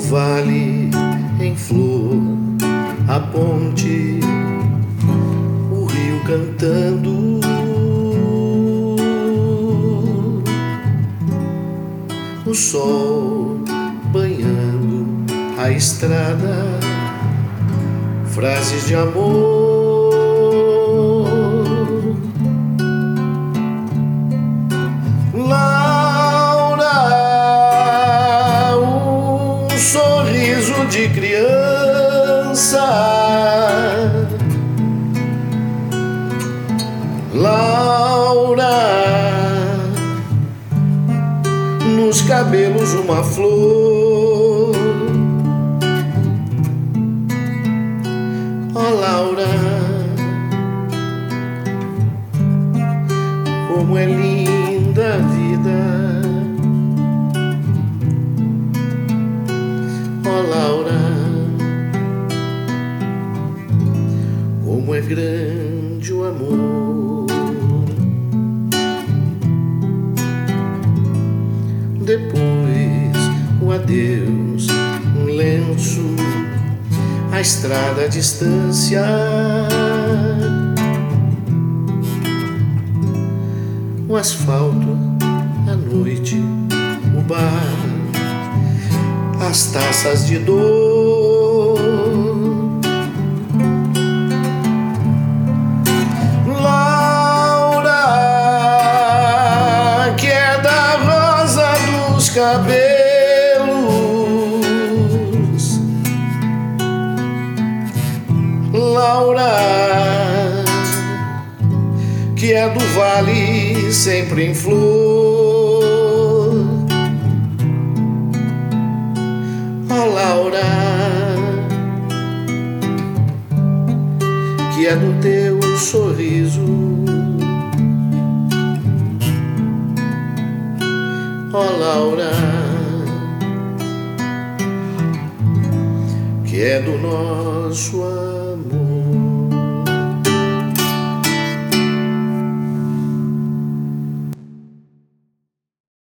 vale em flor, a ponte, o rio cantando, o sol banhando a estrada, frases de amor. Laura, um sorriso de criança. Laura, nos cabelos uma flor. Oh, Laura, como é linda a vida. Oh, Laura, como é grande o amor. Depois o adeus, um lenço, a estrada, a distância, o asfalto, a noite, o bar, as taças de dor. Laura, que é da rosa dos cabelos, Laura, que é do vale sempre em flor. Oh, Laura, que é do teu sorriso. Oh, Laura, que é do nosso amor.